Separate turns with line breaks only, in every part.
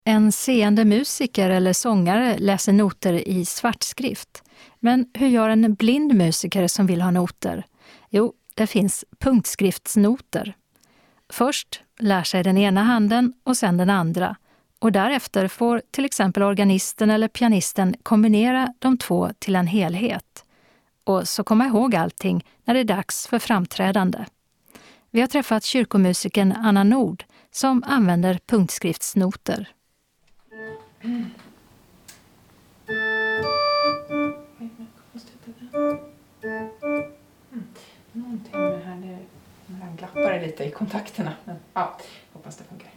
En seende musiker eller sångare läser noter i svartskrift. Men hur gör en blind musiker som vill ha noter? Jo, det finns punktskriftsnoter. Först lär sig den ena handen och sen den andra. Och därefter får till exempel organisten eller pianisten kombinera de två till en helhet. Och så komma ihåg allting när det är dags för framträdande. Vi har träffat kyrkomusikern Anna Nord som använder punktskriftsnoter.
Någonting med det här, när han glappar lite i kontakterna. Men ja, hoppas det funkar.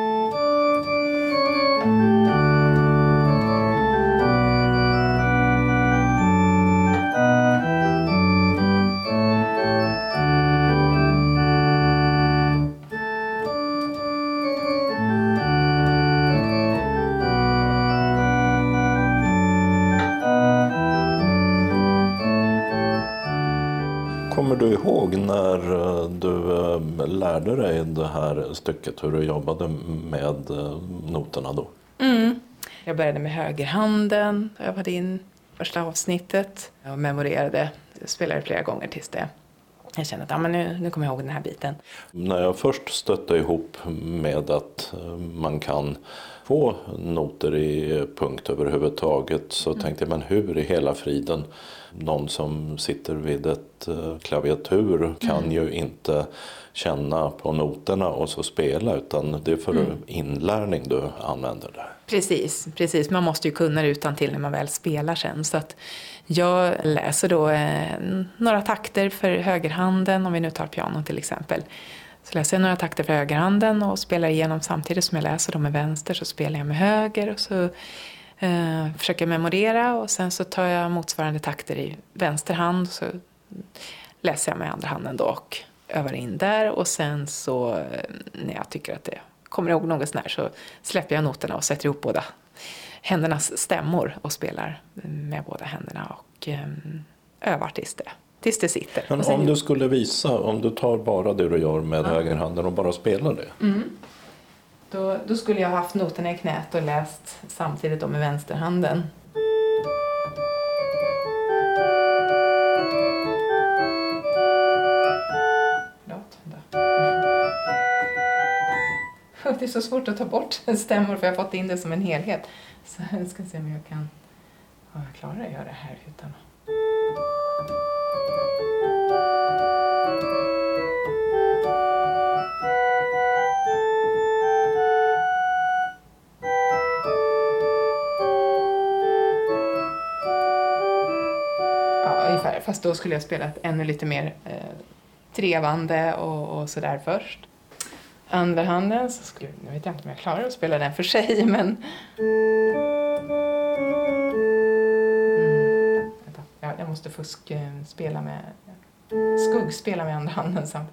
Kommer du ihåg när du lärde dig det här stycket, hur du jobbade med noterna då?
Jag började med högerhanden, övade in första avsnittet. Jag memorerade, spelade flera gånger tills jag kände att nu kommer jag ihåg den här biten.
När jag först stötte ihop med att man kan få noter i punkt överhuvudtaget så tänkte jag, men hur i hela friden? Någon som sitter vid ett klaviatur kan ju inte känna på noterna och så spela, utan det är för inlärning du använder det.
Precis. Man måste ju kunna det utantill när man väl spelar sen. Så att jag läser då några takter för högerhanden, om vi nu tar piano till exempel. Så läser jag några takter för högerhanden och spelar igenom samtidigt som jag läser dem med vänster, så spelar jag med höger och så försöker memorera, och sen så tar jag motsvarande takter i vänster hand, så läser jag med andra handen då och övar in där, och sen så när jag tycker att det kommer ihåg något sån här så släpper jag noterna och sätter ihop båda händernas stämmor och spelar med båda händerna och övar tills det sitter.
Men om du skulle visa, om du tar bara det du gör med högerhanden och bara spelar det.
Då skulle jag ha haft noterna i knät och läst samtidigt då med vänsterhanden. Det är så svårt att ta bort stämmor för jag har fått in det som en helhet. Så jag ska se om jag kan klara att göra det här utan att... Ungefär, fast då skulle jag spela ännu lite mer trevande och sådär först. Andra handen så nu vet jag inte om jag klarar att spela den för sig, men jag måste skuggspela med andra handen samt.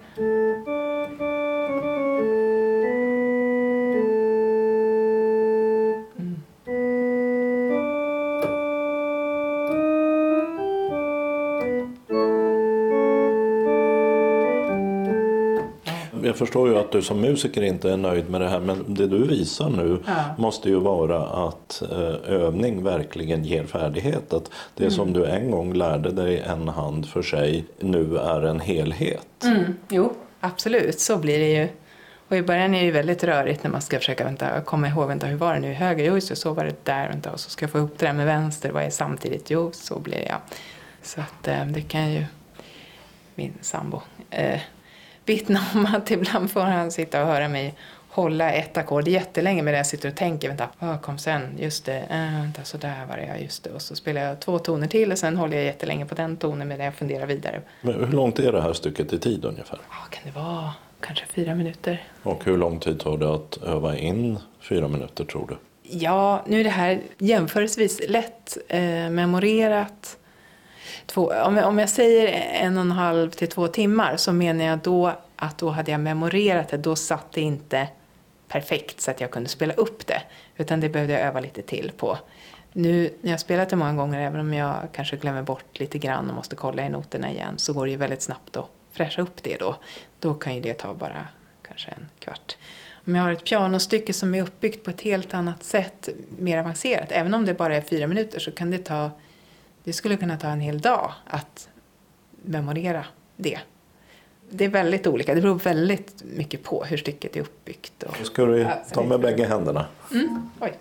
Jag förstår ju att du som musiker inte är nöjd med det här, men det du visar nu måste ju vara att övning verkligen ger färdighet. Att det som du en gång lärde dig en hand för sig nu är en helhet.
Jo, absolut. Så blir det ju. Och i början är det ju väldigt rörigt när man ska försöka komma ihåg, hur var det nu? Höger, jo så var det där, och så ska jag få ihop det där med vänster, vad är samtidigt? Jo, så blir det, ja. Så att det kan ju min sambo vittna om att ibland får han sitta och höra mig hålla ett ackord jättelänge med det jag sitter och tänker. Vänta, kom sen, just det, vänta, så där var det, just det. Och så spelar jag 2 toner till och sen håller jag jättelänge på den tonen med det jag funderar vidare.
Men hur långt är det här stycket i tid ungefär?
Kan det vara kanske 4 minuter.
Och hur lång tid tar det att öva in 4 minuter, tror du?
Ja, nu är det här jämförelsevis lätt memorerat. Om jag säger 1,5 till 2 timmar så menar jag då att då hade jag memorerat det. Då satt det inte perfekt så att jag kunde spela upp det. Utan det behövde jag öva lite till på. Nu när jag spelat det många gånger, även om jag kanske glömmer bort lite grann och måste kolla i noterna igen, så går det ju väldigt snabbt att fräscha upp det då. Då kan ju det ta bara kanske 1 kvart. Om jag har ett pianostycke som är uppbyggt på ett helt annat sätt, mer avancerat, även om det bara är 4 minuter, så kan det skulle kunna ta en hel dag att memorera det. Det är väldigt olika, det beror väldigt mycket på hur stycket är uppbyggt.
Då ska du ta med bägge händerna.
Oj.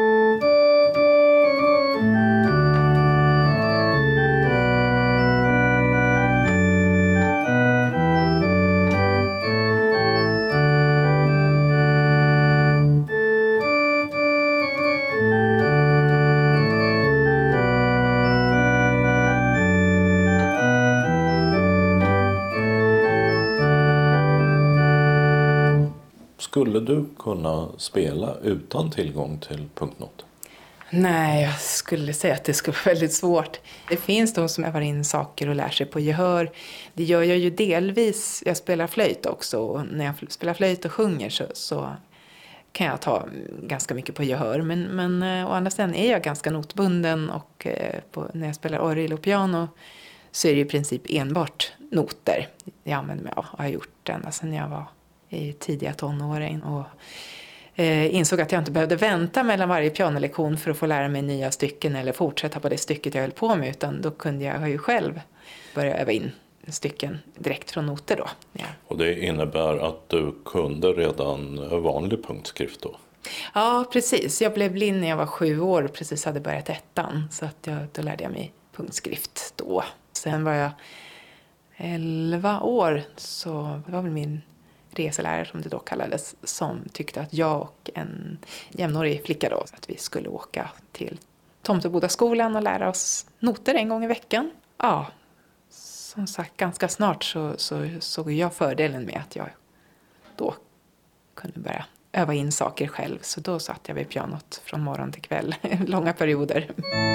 Skulle du kunna spela utan tillgång till punktnoter?
Nej, jag skulle säga att det skulle vara väldigt svårt. Det finns de som övar in saker och lär sig på gehör. Det gör jag ju delvis. Jag spelar flöjt också. Och när jag spelar flöjt och sjunger så kan jag ta ganska mycket på gehör. Men å andra sidan är jag ganska notbunden. Och när jag spelar orgel och piano så är det i princip enbart noter jag använder mig av. Och har gjort ända sedan jag var i tidiga tonåren och insåg att jag inte behövde vänta mellan varje pianolektion för att få lära mig nya stycken eller fortsätta på det stycket jag höll på med, utan då kunde jag ju själv börja öva in stycken direkt från noter då. Ja.
Och det innebär att du kunde redan vanlig punktskrift då?
Ja, precis. Jag blev blind när jag var 7 år och precis hade börjat 1:an, så att då lärde jag mig punktskrift då. Sen var jag 11 år, så det var väl min reselärare som det då kallades, som tyckte att jag och en jämnårig flicka då, att vi skulle åka till Tomtebodaskolan och lära oss noter en gång i veckan. Ja, som sagt, ganska snart så såg jag fördelen med att jag då kunde börja öva in saker själv. Så då satt jag vid pianot från morgon till kväll, långa perioder.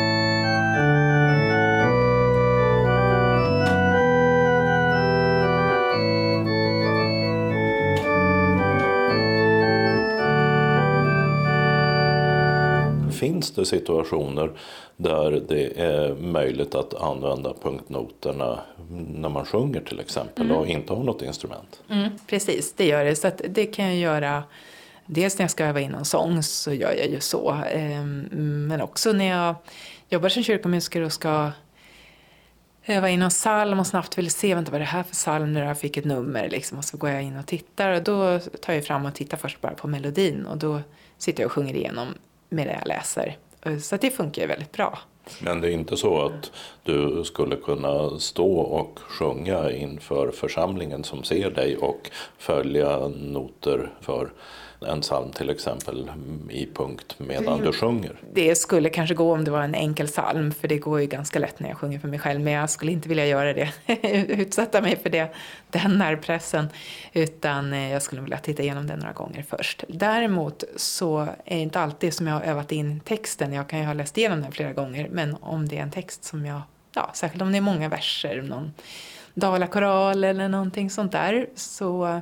Finns det situationer där det är möjligt att använda punktnoterna när man sjunger till exempel och inte har något instrument?
Precis, det gör det. Så att det kan jag göra. Dels när jag ska öva in en sång så gör jag ju så. Men också när jag jobbar som kyrkomusiker och ska öva in en psalm och snabbt vill se vad det här för psalm när jag fick ett nummer. Liksom. Och så går jag in och tittar och då tar jag fram och tittar först bara på melodin. Och då sitter jag och sjunger igenom med det jag läser. Så det funkar ju väldigt bra.
Men det är inte så att du skulle kunna stå och sjunga inför församlingen som ser dig och följa noter för en psalm till exempel i punkt medan du sjunger?
Det skulle kanske gå om det var en enkel psalm, för det går ju ganska lätt när jag sjunger för mig själv, men jag skulle inte vilja göra det, utsätta mig för den närpressen, utan jag skulle vilja titta igenom den några gånger först. Däremot så är det inte alltid som jag har övat in texten, jag kan ju ha läst igenom den flera gånger, men om det är en text som jag, särskilt om det är många verser, någon dalakoral eller någonting sånt där, så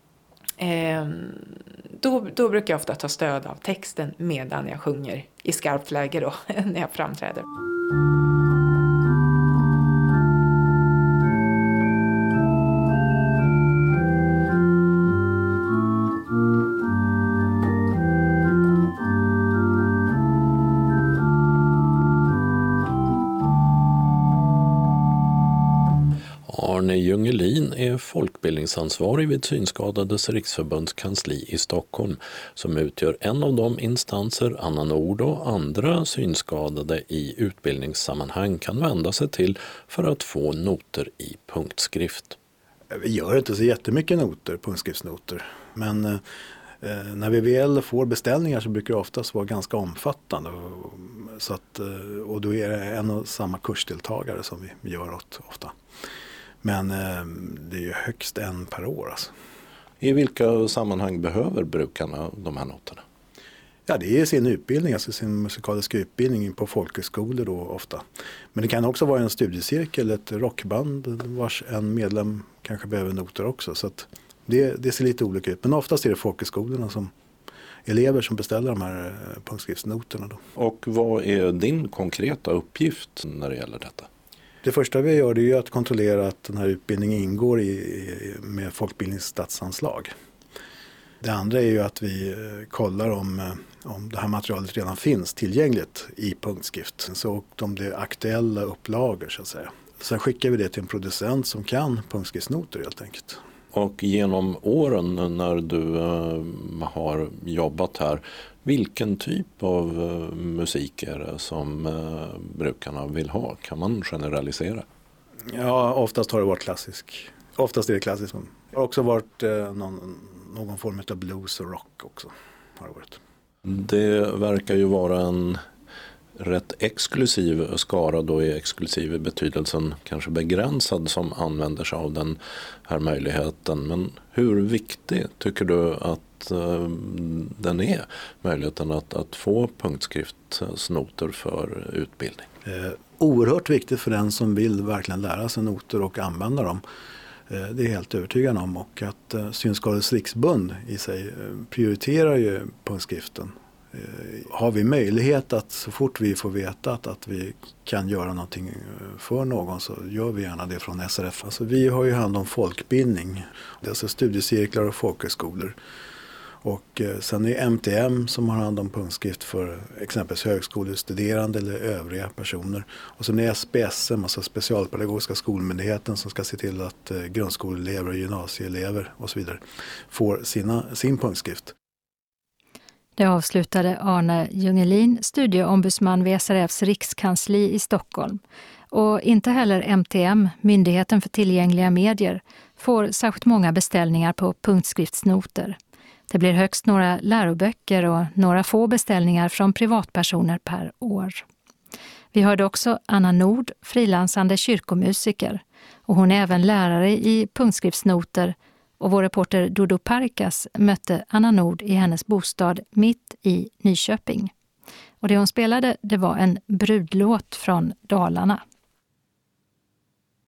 då brukar jag ofta ta stöd av texten medan jag sjunger i skarpt läge då, när jag framträder.
Arne Jungelin är folkbildningsansvarig vid Synskadades riksförbunds kansli i Stockholm, som utgör en av de instanser Anna Nord och andra synskadade i utbildningssammanhang kan vända sig till för att få noter i punktskrift.
Vi gör inte så jättemycket noter, punktskriftsnoter, men när vi väl får beställningar så brukar det oftast vara ganska omfattande, och då är det en och samma kursdeltagare som vi gör åt ofta. Men det är ju högst en per år. Alltså.
I vilka sammanhang behöver brukarna de här noterna?
Ja, det är sin utbildning, alltså sin musikaliska utbildning på folkhögskolor då ofta. Men det kan också vara en studiecirkel, ett rockband vars en medlem kanske behöver noter också. Så att det ser lite olika ut. Men oftast är det folkhögskolorna som elever som beställer de här punktskriftsnoterna då.
Och vad är din konkreta uppgift när det gäller detta?
Det första vi gör, det är ju att kontrollera att den här utbildningen ingår med folkbildningsstatsanslag. Det andra är ju att vi kollar om det här materialet redan finns tillgängligt i punktskrift. Så om det är aktuella upplagor så att säga. Sen skickar vi det till en producent som kan punktskriftsnoter helt enkelt.
Och genom åren när du har jobbat här, vilken typ av musik är det som brukarna vill ha? Kan man generalisera?
Ja, oftast har det varit klassisk. Oftast är det klassiskt. Det har också varit någon form av blues och rock också. Har det varit.
Det verkar ju vara en rätt exklusiv skara då, i exklusiv betydelsen kanske begränsad, som använder sig av den här möjligheten. Men hur viktig tycker du att den är, möjligheten att få punktskriftsnoter för utbildning?
Oerhört viktigt för den som vill verkligen lära sig noter och använda dem. Det är helt övertygad om, och att Synskadades riksförbund i sig prioriterar ju punktskriften. Har vi möjlighet att så fort vi får veta att vi kan göra någonting för någon, så gör vi gärna det från SRF. Alltså vi har ju hand om folkbildning, det är alltså studiecirklar och folkhögskolor. Och sen är MTM som har hand om punktskrift för exempelvis högskolestuderande eller övriga personer. Och sen är SPSM, alltså Specialpedagogiska skolmyndigheten, som ska se till att grundskoleelever och gymnasieelever och så vidare får sin punktskrift.
Det avslutade Arne Jungelin, studieombudsman vid SRFs rikskansli i Stockholm. Och inte heller MTM, Myndigheten för tillgängliga medier, får särskilt många beställningar på punktskriftsnoter. Det blir högst några läroböcker och några få beställningar från privatpersoner per år. Vi hörde också Anna Nord, frilansande kyrkomusiker. Och hon är även lärare i punktskriftsnoter, och vår reporter Dodo Parkas mötte Anna Nord i hennes bostad mitt i Nyköping. Och det hon spelade, det var en brudlåt från Dalarna.